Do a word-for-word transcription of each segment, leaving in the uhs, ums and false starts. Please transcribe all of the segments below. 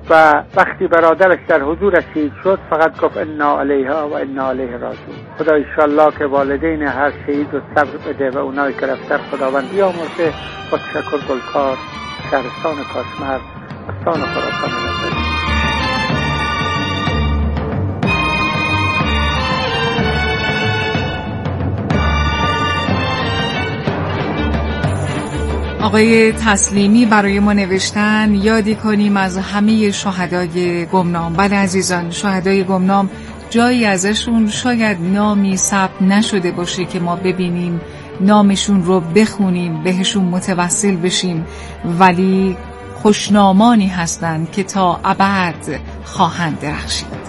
و وقتی برادرش در حضورش شهید شد فقط گفت انا علیها و انا علیه راجعون. خدا انشالله که والدین هر شهید رو صبر بده و اونایی که رفتن خداوند بیامرزه. با تشکر گلکار، شهرستان کاشمر، استان خراسان نظری. آقای تسلیمی برای ما نوشتن یادی کنیم از همه شهدای گمنام. بله عزیزان، شهدای گمنام جایی ازشون شاید نامی ثبت نشده باشه که ما ببینیم، نامشون رو بخونیم، بهشون متوسل بشیم، ولی خوشنامانی هستند که تا ابد خواهند درخشید.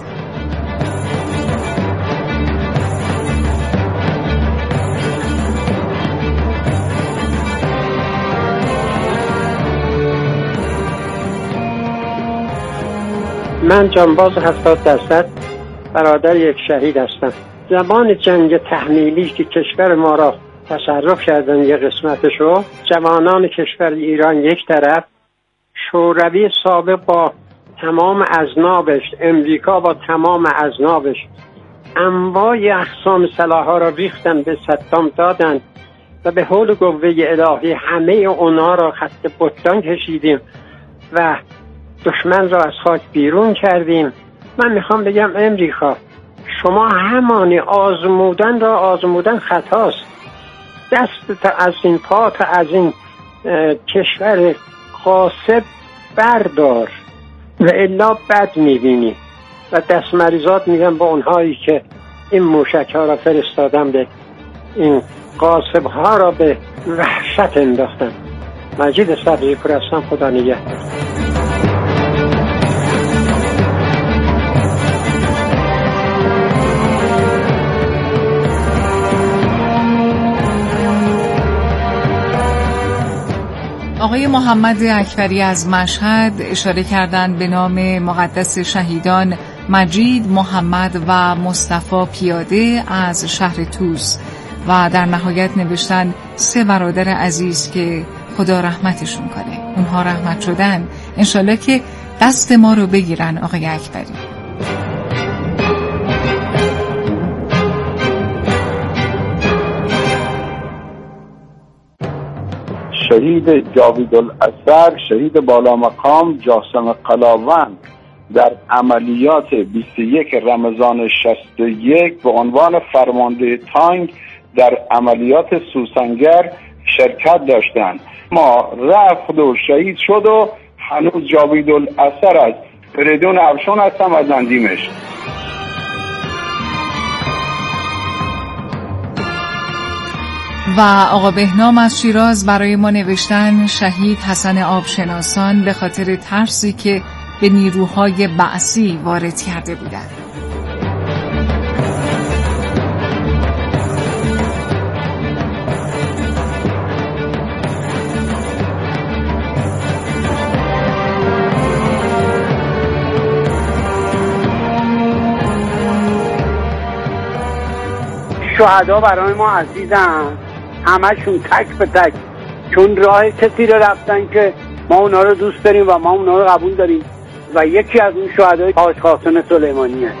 من جانباز هفتاد درصد برادر یک شهید هستم. زمان جنگ تحمیلی که کشور ما را تصرف کردن یه قسمتشو، جوانان کشور ایران یک طرف، شوروی سابق با تمام اذنابش، امریکا با تمام اذنابش انواع اقسام سلاح‌ها را ریختن به صدام دادن و به حول قوه الهی همه اونا را خط بطلان کشیدیم و دشمن را از خاک بیرون کردیم. من میخوام بگم امریکا، شما همانی آزمودن را آزمودن خطاست. دست تا از این پا تا از این کشور غاصب بردار و الا بد میبینی. و دست مریضات میگم با اونهایی که این موشک ها را فرستادن به این غاصب ها را به وحشت انداختن. مجید صدری پور هستم. خدا نگهدار. آقای محمد اکبری از مشهد اشاره کردند به نام مقدس شهیدان مجید، محمد و مصطفی پیاده از شهر توس و در نهایت نوشتن سه برادر عزیز که خدا رحمتشون کنه. اونها رحمت شدن، انشالله که دست ما رو بگیرن. آقای اکبری شهید جاویدالاثر، شهید بالا مقام جاسم قلاوند در عملیات بیست و یک رمضان شصت و یک به عنوان فرمانده تانک در عملیات سوسنگر شرکت داشتند. ما رفت و شهید شد و هنوز جاویدالاثر است. فریدون افشون هستم از اندیمش. و آقا بهنام از شیراز برای ما نوشتن شهید حسن آبشناسان به خاطر ترسی که به نیروهای بعثی وارد کرده بودند. شهدا برای ما عزیزن، همشون تک به تک، چون راه کسی رو رفتن که ما اونا رو دوست داریم و ما اونا رو قبول داریم و یکی از اون شهدای حاج قاسم سلیمانی هست.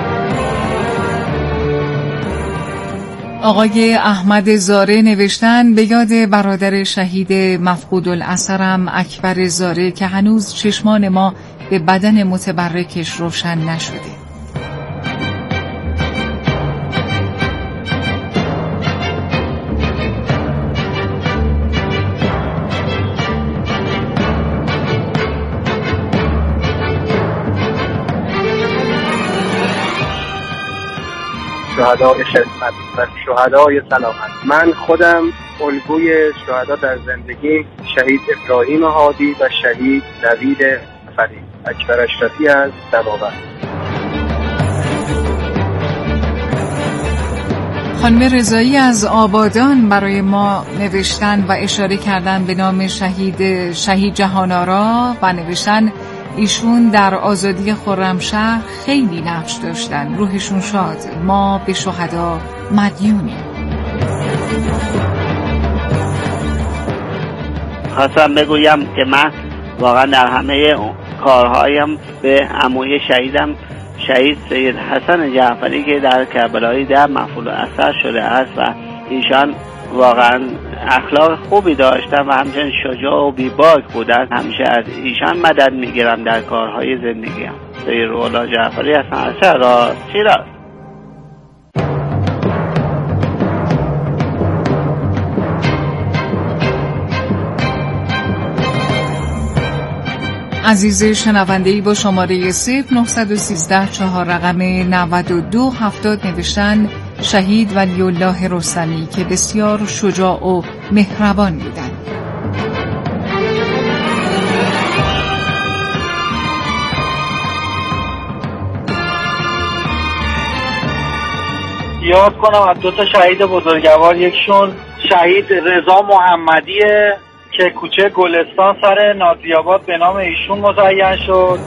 آقای احمد زاره نوشتن به یاد برادر شهید مفقود الاثرم اکبر زاره که هنوز چشمان ما به بدن متبرکش روشن نشده. شهدای خدمت و شهدای سلامت. من خودم الگوی شهدا در زندگی شهید ابراهیم هادی و شهید نوید فرید اکبر اشرفی از دماوند. خانم رضایی از آبادان برای ما نوشتن و اشاره کردن به نام شهید شهید جهان‌آرا و نوشتن ایشون در آزادی خرمشهر خیلی نقش داشتن، روحشون شاد، ما به شهدا مدیونیم. خواستم بگویم که من واقعا در همه کارهایم به عموی شهیدم شهید سید حسن جعفری که در کربلای ده مفعول اثر شده است و ایشان واقعا اخلاق خوبی داشتن و همچنین شجاع و بیباک بودن. همیشه از ایشان مدد میگیرم در کارهای زندگیم. سید روح‌الله جعفری هستم از شهر شیراز. عزیز شنونده‌ای با شماره صفر نه یک سه چهار رقم نود و دو هفتاد نوشتن شهید ولی الله رستمی که بسیار شجاع و مهربان بودند. یاد کنم از دو تا شهید بزرگوار، یکشون شهید رضا محمدیه که کوچه گلستان سر نازی‌آباد به نام ایشون مزین شد.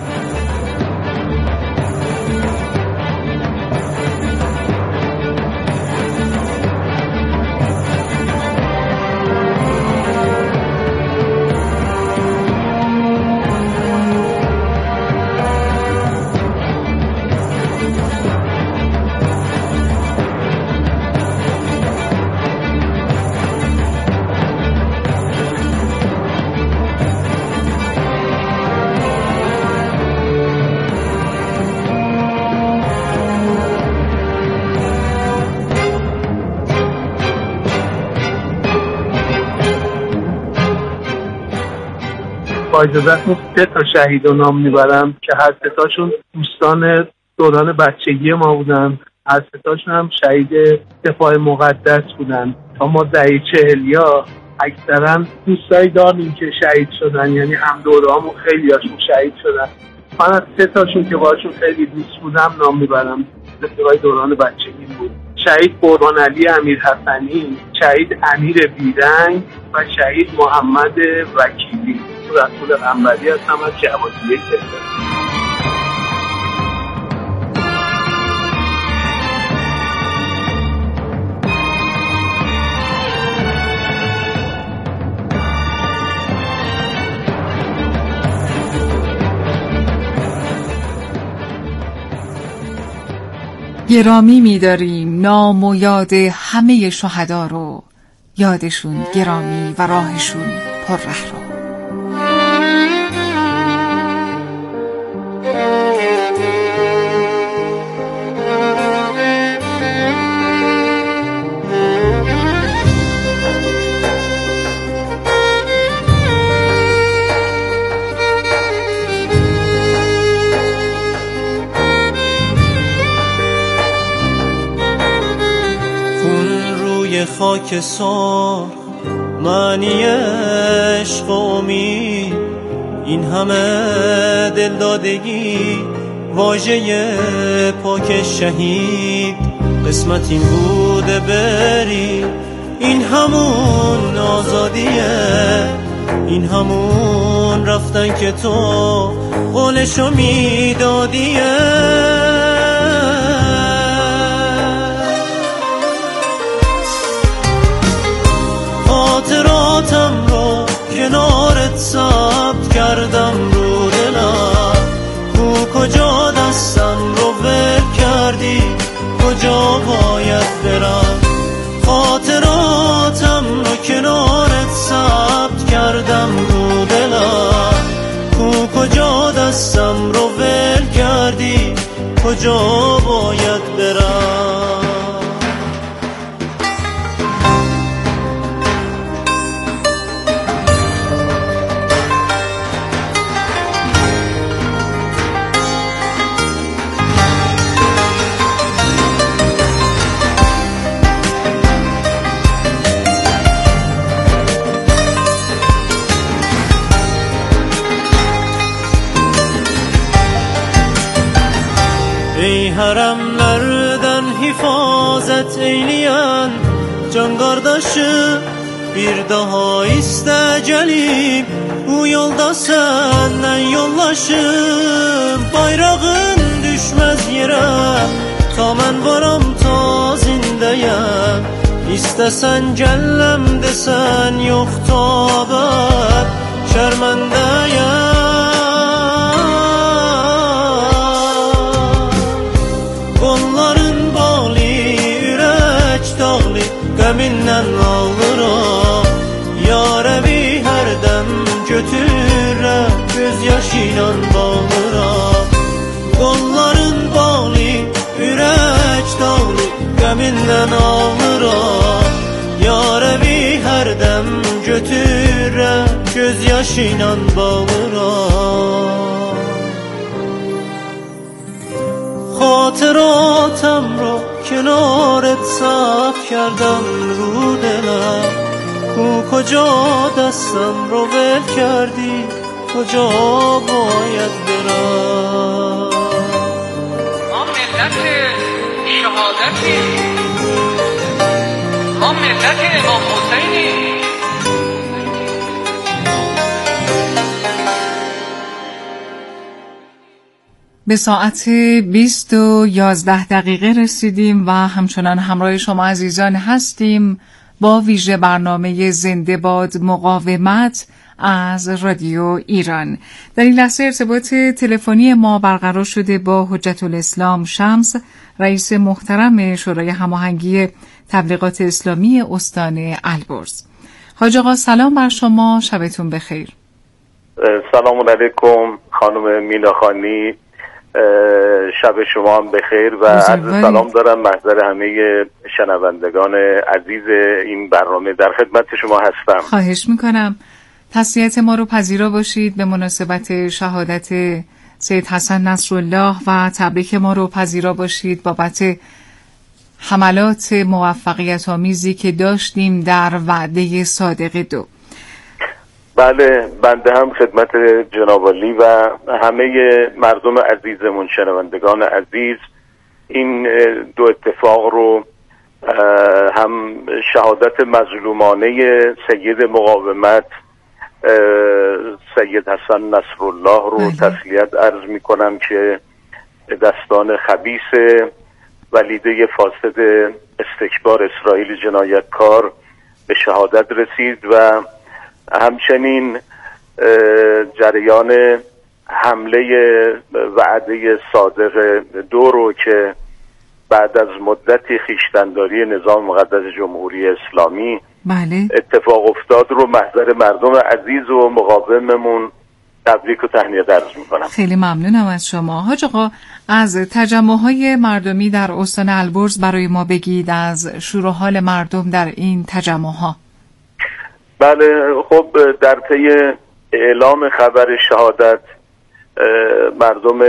با اجازهتون سه تا شهید رو نام میبرم که هر سه تاشون دوستان دوران بچگی ما بودن. هر سه تاشون هم شهید دفاع مقدس بودن. اما دهه چهلیا اکثرا دوستایی داریم که شهید شدن، یعنی هم دورهامون خیلی هاشون شهید شدن. من از سه تاشون که باشون خیلی دوست بودم نام میبرم. دفاع دوران بچگی بود. شهید قربان علی امیر حسنی، شهید امیر بیرنگ و شهید محمد وکیلی. رسول قنبری هستم از جوادیه کشور. گرامی می‌داریم نام و یاد همه شهدا رو، یادشون گرامی و راهشون پر ره رو. خاک سرخ معنی عشق و امید، این همه دلدادگی واژه پاک شهید. قسمت این بوده بری، این همون آزادیه، این همون رفتن که تو قولشو میدادیه. خاطراتم رو کنارت ثبت کردم رو دلم، کو کجا دستم رو ول کردی، کجا باید برم. خاطراتم رو کنارت ثبت کردم رو دلم، کو کجا دستم رو ول کردی، کجا باید برم. ey haremlerden hifazet eyleyen can kardeşim, bir daha iste gelip bu yolda senden yollaşım. Bayrağın düşmez yere ta men varam ta zindeyem, istesen cellem desen yok tabet şermendeyem. senden ağıram. Yarevi her dem götürem, gözyaşıyla bağıram. خاطراتم رو کنارت صاف کردم رو دلم. کو کجا دستم رو ول کردی، کجا باید برم؟ ما ملت شهادتی، ما ملت امام حسینی. به ساعت بیست و یازده دقیقه رسیدیم و همچنان همراه شما عزیزان هستیم با ویژه برنامه زنده باد مقاومت از رادیو ایران. در این لحظه ارتباط تلفنی ما برقرار شده با حجت الاسلام شمس، رئیس محترم شورای هماهنگی تبلیغات اسلامی استان البرز. حاج آقا سلام بر شما، شبتون بخیر. سلام علیکم خانم مینا خانی، شب شما هم بخیر و عرض سلام دارم محضر همه شنوندگان عزیز این برنامه. در خدمت شما هستم. خواهش میکنم تسلیت ما رو پذیرا باشید به مناسبت شهادت سید حسن نصرالله و تبریک ما رو پذیرا باشید بابت حملات موفقیت آمیزی که داشتیم در وعده صادق دو. بله، بنده هم خدمت جناب عالی و همه مردم عزیزمون، شنوندگان عزیز، این دو اتفاق رو، هم شهادت مظلومانه سید مقاومت سید حسن نصرالله رو تسلیت عرض می کنم که دستان خبیث ولیده فاسد استکبار اسرائیل جنایتکار به شهادت رسید و همچنین جریان حمله وعده صادق دو رو که بعد از مدتی خویشتن‌داری نظام مقدس جمهوری اسلامی بله. اتفاق افتاد رو محضر مردم عزیز و مقاوممون تبریک و تهنیت عرض می‌کنم. خیلی ممنونم از شما. حاج آقا از تجمع‌های مردمی در استان البرز برای ما بگید، از شور و حال مردم در این تجمع‌ها. بله، خب در طی اعلام خبر شهادت مردم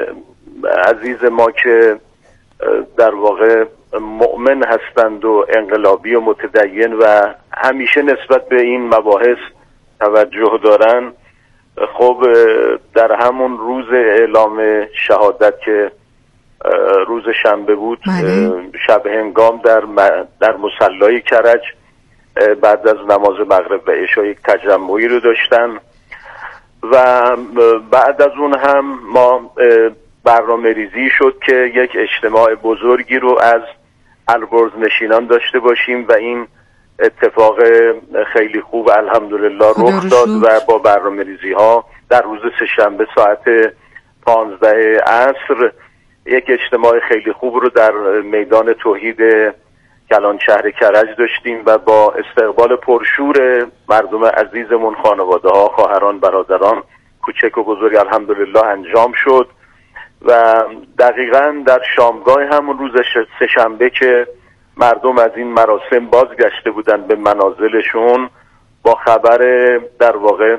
عزیز ما که در واقع مؤمن هستند و انقلابی و متدین و همیشه نسبت به این مباحث توجه دارن، خب در همون روز اعلام شهادت که روز شنبه بود، بله. شب هنگام در در مصلی کرج بعد از نماز مغرب و عشا یک تجمعی رو داشتن و بعد از اون هم ما برنامه ریزی شد که یک اجتماع بزرگی رو از البرز نشینان داشته باشیم و این اتفاق خیلی خوب الحمدلله رخ داد و با برنامه ریزی ها در روز سه‌شنبه ساعت پانزده عصر یک اجتماع خیلی خوب رو در میدان توحید کلان شهر کرج داشتیم و با استقبال پرشور مردم عزیزمون، خانواده ها، خواهران، برادران کوچک و بزرگ الحمدلله انجام شد و دقیقاً در شامگاه همون روز سه‌شنبه که مردم از این مراسم بازگشته بودن به منازلشون با خبر در واقع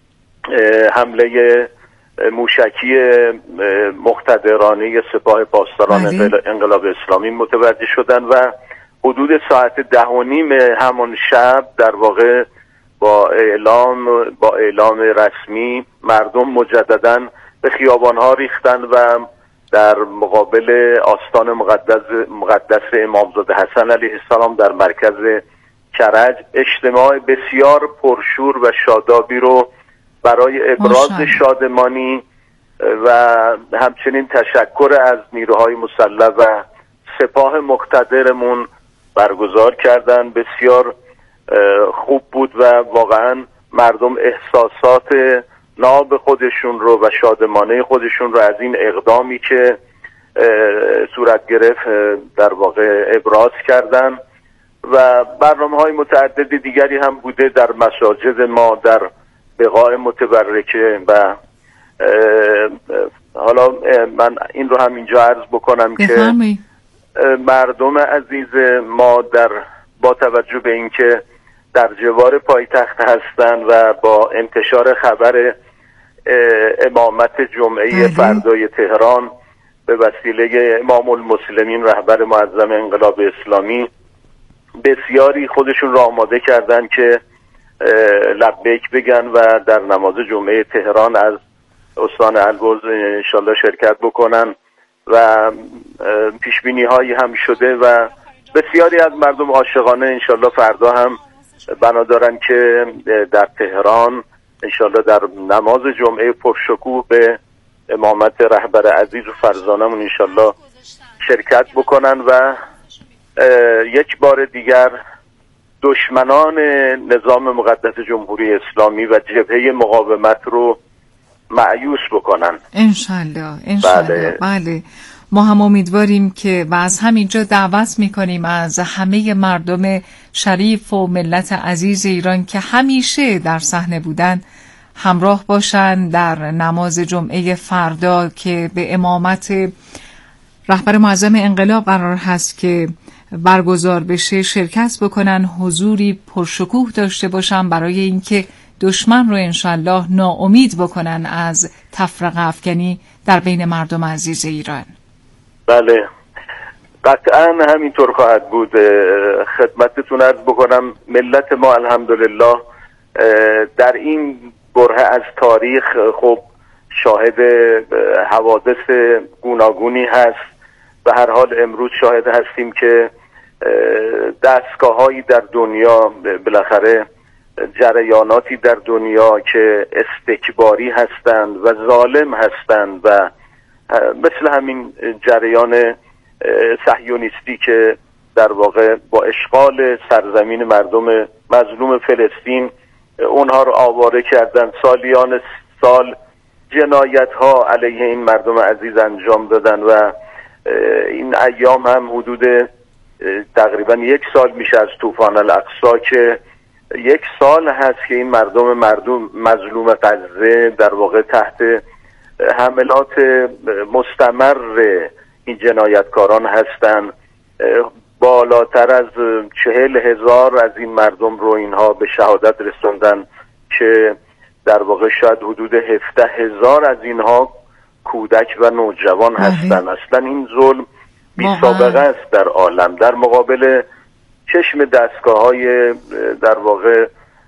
حمله موشکی مقتدرانه سپاه پاسداران انقلاب اسلامی متوجه شدن و حدود ساعت ده و نیم همون شب در واقع با اعلام با اعلام رسمی مردم مجدداً به خیابان‌ها ریختن و در مقابل آستان مقدس مقدس امامزاده حسن علیه السلام در مرکز کرج اجتماع بسیار پرشور و شادابی رو برای ابراز شادمانی و همچنین تشکر از نیروهای مسلح و سپاه مقتدرمون برگزار کردن. بسیار خوب بود و واقعا مردم احساسات ناب خودشون رو و شادمانه خودشون رو از این اقدامی که صورت گرفت در واقع ابراز کردن و برنامه‌های متعدد دیگری هم بوده در مساجد ما در بقاع متبرکه و حالا من این رو هم اینجا عرض بکنم بفرمی. که مردم عزیز ما در با توجه به اینکه در جوار پایتخت هستند و با انتشار خبر امامت جمعه فردای تهران به وسیله امام المسلمین رهبر معظم انقلاب اسلامی، بسیاری خودشون را آماده کردن که لبیک بگن و در نماز جمعه تهران از استان البرز انشالله شرکت بکنن و پیشبینی هایی هم شده و بسیاری از مردم عاشقانه انشالله فردا هم بنا دارن که در تهران انشالله در نماز جمعه پرشکوه به امامت رهبر عزیز و فرزانمون انشالله شرکت بکنن و یک بار دیگر دشمنان نظام مقدس جمهوری اسلامی و جبهه مقاومت رو مأیوس بکنن انشالله. انشالله. بله. بله ما هم امیدواریم که و از همینجا دعوت میکنیم از همه مردم شریف و ملت عزیز ایران که همیشه در صحنه بودن همراه باشن در نماز جمعه فردا که به امامت رهبر معظم انقلاب قرار هست که برگزار بشه شرکت بکنن، حضوری پرشکوه داشته باشن برای اینکه دشمن رو انشالله ناامید بکنن از تفرقه افکنی در بین مردم عزیز ایران. بله قطعا همینطور خواهد بود. خدمتتون عرض بکنم ملت ما الحمدلله در این بره از تاریخ خب شاهد حوادث گوناگونی هست. به هر حال امروز شاهد هستیم که دستگاه هایی در دنیا بالاخره جریاناتی در دنیا که استکباری هستند و ظالم هستند و مثل همین جریان صهیونیستی که در واقع با اشغال سرزمین مردم مظلوم فلسطین اونها رو آواره کردن، سالیان سال جنایت ها علیه این مردم عزیز انجام دادن و این ایام هم حدود تقریبا یک سال میشه از طوفان الاقصی که یک سال هست که این مردم مردم مظلوم غزه در واقع تحت حملات مستمر این جنایتکاران هستند. بالاتر از چهل هزار از این مردم رو اینها به شهادت رسوندن که در واقع شاید حدود هفده هزار از اینها کودک و نوجوان هستند. اصلا این ظلم بی سابقه است در عالم در مقابل چشم دستگاه های در واقع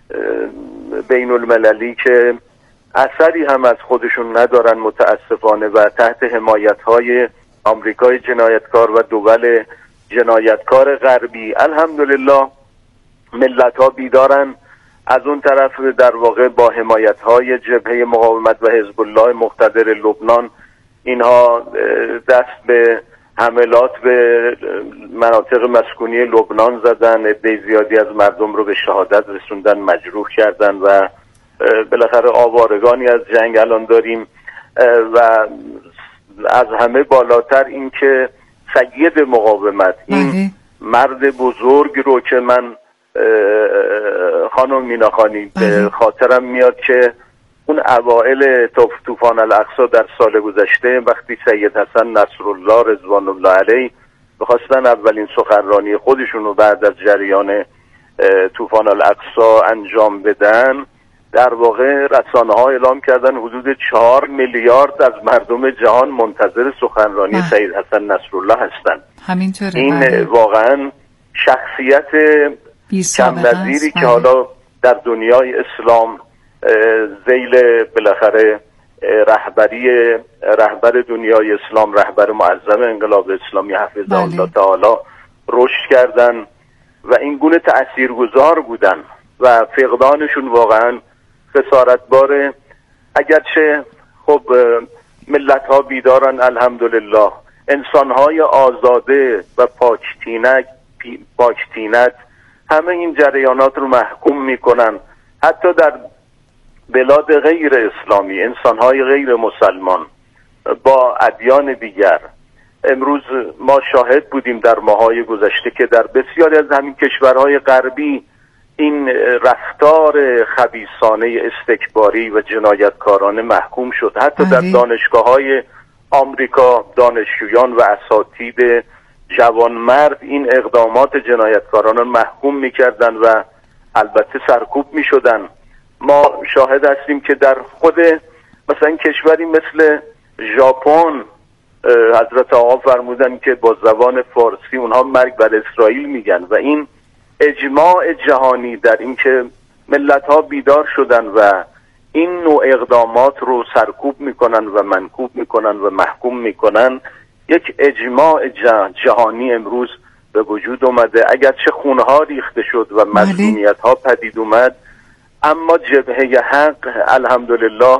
بین المللی که اثری هم از خودشون ندارن متاسفانه و تحت حمایت های آمریکای جنایتکار و دول جنایتکار غربی. الحمدلله ملت ها بیدارن. از اون طرف در واقع با حمایت های جبهه مقاومت و حزب الله مقتدر لبنان اینها دست به حملات به مناطق مسکونی لبنان زدن، عده زیادی از مردم رو به شهادت رسوندن، مجروح کردن و بالاخره آوارگانی از جنگ الان داریم و از همه بالاتر این که سید مقاومت این مرد بزرگ رو که من خانم میناخانی به خاطرم میاد که اون اوائل طوفان الاقصی در سال گذشته وقتی سید حسن نصرالله رضوان الله علیه بخواستن اولین سخنرانی خودشون رو بعد از جریان طوفان الاقصی انجام بدن، در واقع رسانه ها اعلام کردن حدود چهار میلیارد از مردم جهان منتظر سخنرانی سید حسن نصرالله هستند. این بله. واقعا شخصیت کم نظیری که حالا در دنیای اسلام ذیل بالاخره رهبری رهبر دنیای اسلام رهبر معظم انقلاب اسلامی حفظه الله تعالی رشد کردن و این گونه تاثیرگذار بودن و فقدانشون واقعا خسارتباره. اگرچه خب ملت ها بیدارن الحمدلله، انسان های آزاده و پاکتینک پاکتینت همه این جریانات رو محکوم میکنن. حتی در بلاد غیر اسلامی انسان‌های غیر مسلمان با ادیان دیگر، امروز ما شاهد بودیم در ماهای گذشته که در بسیاری از همین کشورهای غربی این رفتار خبیثانه استکباری و جنایتکارانه محکوم شد. حتی در دانشگاه‌های آمریکا دانشجویان و اساتید جوانمرد این اقدامات جنایتکاران رو محکوم میکردن و البته سرکوب میشدن. ما شاهد هستیم که در خود مثلا کشوری مثل ژاپن حضرت آقا فرمودن که با زبان فارسی اونها مرگ بر اسرائیل میگن و این اجماع جهانی در این که ملت ها بیدار شدن و این نوع اقدامات رو سرکوب میکنن و منکوب میکنن و محکوم میکنن، یک اجماع جهانی امروز به وجود اومده. اگرچه خونها ریخته شد و مظلومیت ها پدید اومد، اما جبهه حق الحمدلله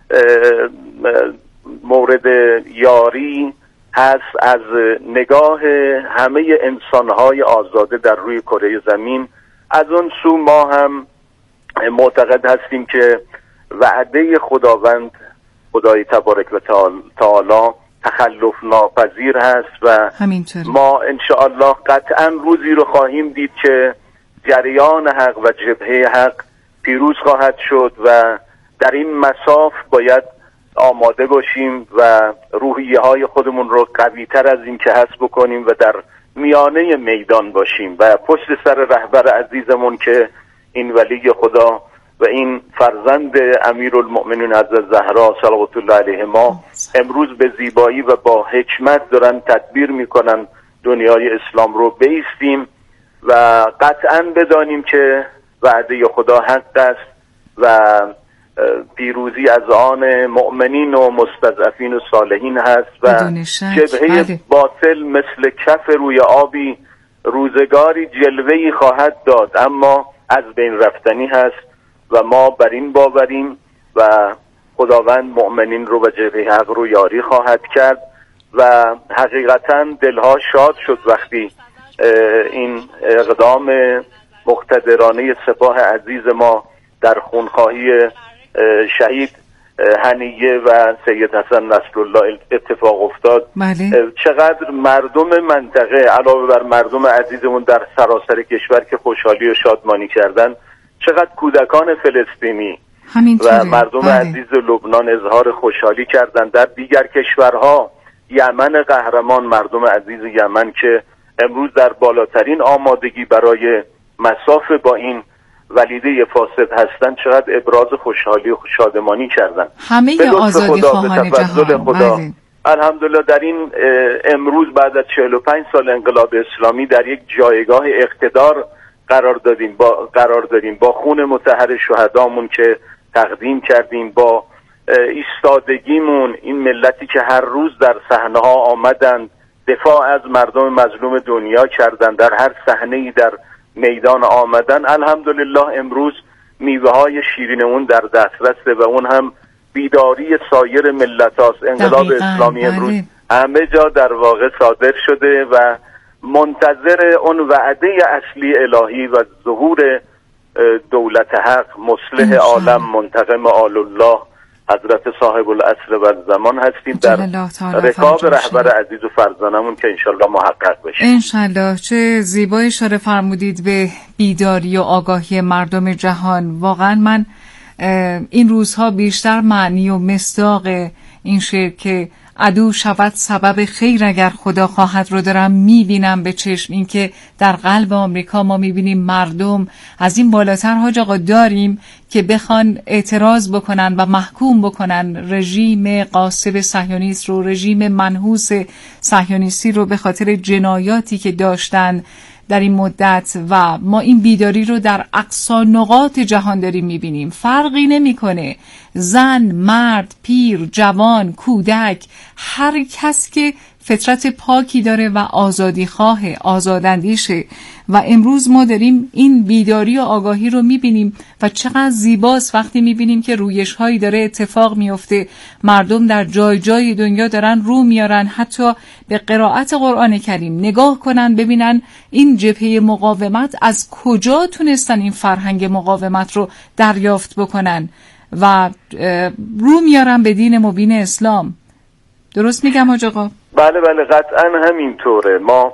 مورد یاری هست از نگاه همه انسانهای آزاده در روی کره زمین. از اون سو ما هم معتقد هستیم که وعده خداوند خدای تبارک و تعالی تخلف ناپذیر هست و همینطور. ما انشاءالله قطعا روزی رو خواهیم دید که جریان حق و جبهه حق پیروز خواهد شد و در این مساف باید آماده باشیم و روحیه های خودمون رو قوی تر از این که هست بکنیم و در میانه میدان باشیم و پشت سر رهبر عزیزمون که این ولی خدا و این فرزند امیرالمؤمنین حضرت زهرا صلوات الله علیهما امروز به زیبایی و با حکمت دارن تدبیر میکنن دنیای اسلام رو بیستیم و قطعا بدانیم که وعده خدا حق است و پیروزی از آن مؤمنین و مستضعفین و صالحین هست و جبهه بله. باطل مثل کف روی آبی روزگاری جلوه‌ای خواهد داد، اما از بین رفتنی هست و ما بر این باوریم و خداوند مؤمنین رو و جبهه حق رو یاری خواهد کرد و حقیقتا دلها شاد شد وقتی این اقدام مقتدرانه سپاه عزیز ما در خونخواهی شهید هنیه و سید حسن نصرالله اتفاق افتاد. بله. چقدر مردم منطقه علاوه بر مردم عزیزمون در سراسر کشور که خوشحالی و شادمانی کردن، چقدر کودکان فلسطینی و مردم بله. عزیز لبنان اظهار خوشحالی کردند. در دیگر کشورها یمن قهرمان، مردم عزیز یمن که امروز در بالاترین آمادگی برای مساف با این ولیده فاسد هستند، چقدر ابراز خوشحالی و شادمانی کردند. همه آزادی خواهان جهان. خدا. بله. الحمدلله در این امروز بعد از چهل و پنج سال انقلاب اسلامی در یک جایگاه اقتدار قرار دادیم با قرار داریم با خون مطهر شهدامون که تقدیم کردیم، با ایستادگیمون این ملتی که هر روز در صحنه ها آمدند دفاع از مردم مظلوم دنیا کردند، در هر صحنه‌ای در میدان آمدن. الحمدلله امروز میوه های شیرین اون در دسترسه و اون هم بیداری سایر ملت هاست. انقلاب اسلامی امروز همه جا در واقع صادر شده و منتظر اون وعده اصلی الهی و ظهور دولت حق مصلح عالم منتقم آل الله حضرت صاحب العصر و زمان هستیم در رکاب رهبر عزیز و فرزانمون که انشالله محقق بشه. انشالله. چه زیبا اشاره فرمودید به بیداری و آگاهی مردم جهان. واقعا من این روزها بیشتر معنی و مصداق این شعر که عدو شود سبب خیر اگر خدا خواهد رو دارم میبینم به چشم. این که در قلب آمریکا ما میبینیم مردم از این بالاتر حاج آقا داریم که بخوان اعتراض بکنن و محکوم بکنن رژیم غاصب صهیونیست رو، رژیم منحوس صهیونیستی رو به خاطر جنایاتی که داشتن در این مدت و ما این بیداری رو در اقصی نقاط جهان داریم میبینیم. فرقی نمیکنه زن، مرد، پیر، جوان، کودک، هر کس که فطرت پاکی داره و آزادی خواه، آزاداندیشه و امروز ما داریم این بیداری و آگاهی رو میبینیم و چقدر زیباست وقتی میبینیم که رویش هایی داره اتفاق میفته. مردم در جای جای دنیا دارن رو میارن حتی به قرائت قرآن کریم نگاه کنن ببینن این جبهه مقاومت از کجا تونستن این فرهنگ مقاومت رو دریافت بکنن و رو میارن به دین مبین اسلام. درست میگم حاج آقا؟ بله بله قطعا همینطوره. ما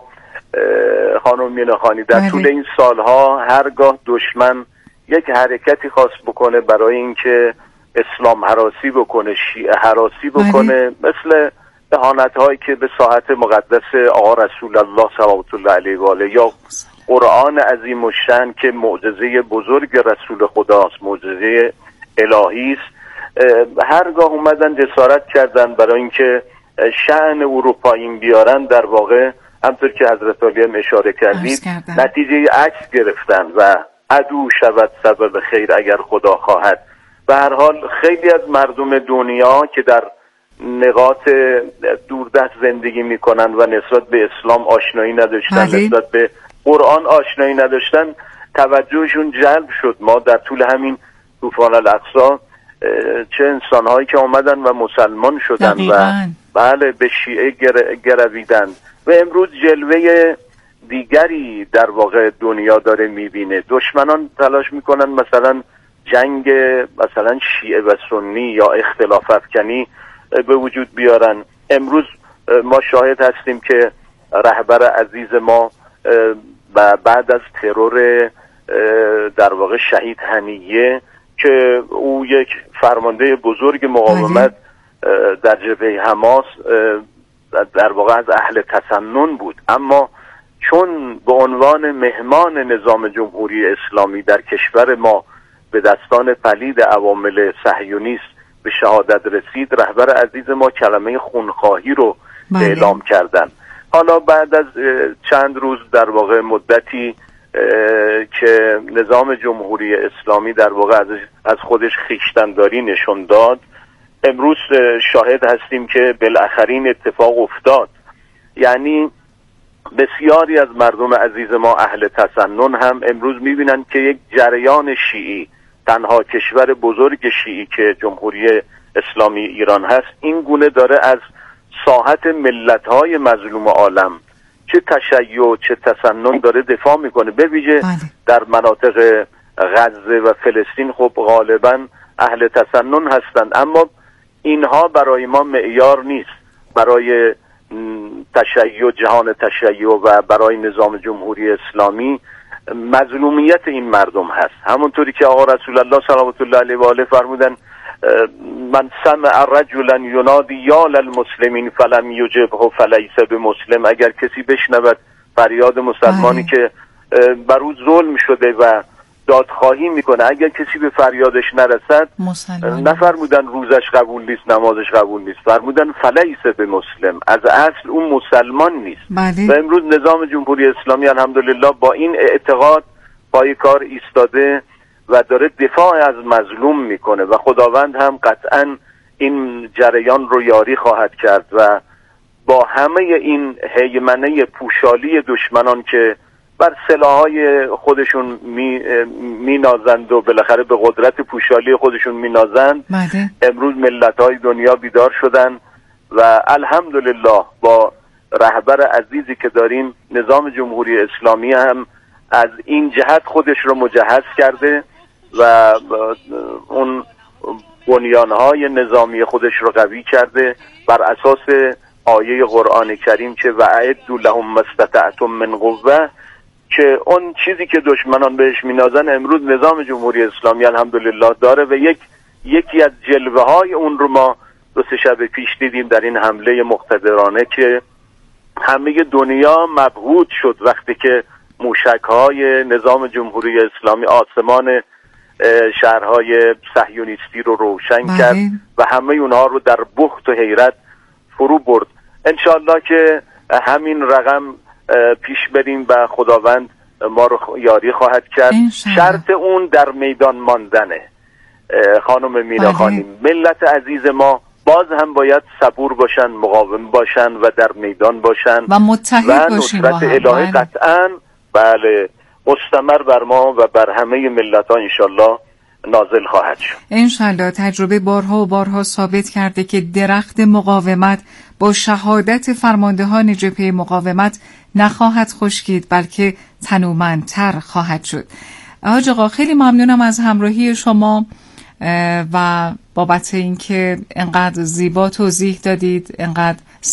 خانم میناخانی در بله. طول این سالها هرگاه دشمن یک حرکتی خواست بکنه برای اینکه اسلام هراسی بکنه، شیعه هراسی بکنه، بله. مثل اهانت هایی که به ساحت مقدس آقا رسول الله صلوات الله علیه و آله یا قرآن عظیم الشأن که معجزه بزرگ رسول خداست، معجزه الهی است، هرگاه اومدن جسارت کردن برای اینکه شأن اروپایی بیارن، در واقع همطور که حضرت علی هم اشاره کردید نتیجه عکس گرفتن و عدو شود سبب خیر اگر خدا خواهد. به هر حال خیلی از مردم دنیا که در نقاط دوردست زندگی میکنن و نسبت به اسلام آشنایی نداشتن، بله. نسبت به قرآن آشنایی نداشتن، توجهشون جلب شد. ما در طول همین طوفان الاقصی چه انسانهایی که آمدن و مسلمان شدن دقیقاً. و بله به شیعه گر... گرویدن و امروز جلوه دیگری در واقع دنیا داره میبینه. دشمنان تلاش میکنن مثلا جنگ مثلا شیعه و سنی یا اختلاف افکنی به وجود بیارن. امروز ما شاهد هستیم که رهبر عزیز ما بعد از ترور در واقع شهید هنیه که او یک فرمانده بزرگ مقاومت در جبهه حماس در واقع از اهل تسنن بود، اما چون به عنوان مهمان نظام جمهوری اسلامی در کشور ما به دستان پلید عوامل صهیونیست به شهادت رسید، رهبر عزیز ما کلمه خونخواهی رو بله. اعلام کردن. حالا بعد از چند روز در واقع مدتی که نظام جمهوری اسلامی در واقع از, از خودش خویشتن‌داری نشون داد، امروز شاهد هستیم که بالاخره این اتفاق افتاد. یعنی بسیاری از مردم عزیز ما اهل تسنن هم امروز میبینن که یک جریان شیعی، تنها کشور بزرگ شیعی که جمهوری اسلامی ایران هست، این گونه داره از ساحت ملت‌های مظلوم عالم چه تشیع چه تسنن داره دفاع میکنه. به ویژه در مناطق غزه و فلسطین خب غالبا اهل تسنن هستند، اما اینها برای ما معیار نیست برای تشیع، جهان تشیع و برای نظام جمهوری اسلامی. مظلومیت این مردم هست، همونطوری که آقا رسول الله صلوات الله علیه و آله فرمودن من سمع رجلا ینادی یا للمسلمین فلم یجبه فلیس بمسلم. اگر کسی بشنود فریاد مسلمانی آه. که بر او ظلم شده و دادخواهی میکنه، اگر کسی به فریادش نرسد، نفرمودن روزش قبول نیست، نمازش قبول نیست، فرمودن فلیس بمسلم، از اصل اون مسلمان نیست. بله. و امروز نظام جمهوری اسلامی الحمدلله با این اعتقاد پای کار ایستاده و داره دفاع از مظلوم میکنه و خداوند هم قطعا این جریان رو یاری خواهد کرد و با همه این هیمنه پوشالی دشمنان که بر سلاحهای خودشون می مینازند و بالاخره به قدرت پوشالی خودشون مینازند، امروز ملت‌های دنیا بیدار شدن و الحمدلله با رهبر عزیزی که داریم، نظام جمهوری اسلامی هم از این جهت خودش رو مجهز کرده و اون بنیانهای نظامی خودش رو قوی کرده بر اساس آیه قرآن کریم که وَأَعِدُّوا لَهُم مَّا اسْتَطَعْتُم مِّن قُوَّةٍ، که اون چیزی که دشمنان بهش مینازن امروز نظام جمهوری اسلامی الحمدلله داره و یک یکی از جلوه های اون رو ما دو سه شب پیش دیدیم در این حمله مقتدرانه که همه دنیا مبهوت شد وقتی که موشک های نظام جمهوری اسلامی آسمان شهرهای صهیونیستی رو روشن بله. کرد و همه اونها رو در بخت و حیرت فرو برد. انشالله که همین رقم پیش بریم و خداوند ما رو یاری خواهد کرد. شرط اون در میدان ماندنه. خانم مینا خانم، ملت عزیز ما باز هم باید صبور باشن، مقاوم باشن و در میدان باشن و متحد باشیم و نصرت الهی قطعاً بله مستمر بر ما و بر همه ملت ها انشالله نازل خواهد شد. انشالله. تجربه بارها و بارها ثابت کرده که درخت مقاومت با شهادت فرماندهان جبهه مقاومت نخواهد خشکید بلکه تنومندتر خواهد شد. حاج آقا خیلی ممنونم از همراهی شما و بابت اینکه انقدر زیبا توضیح دادید، انقدر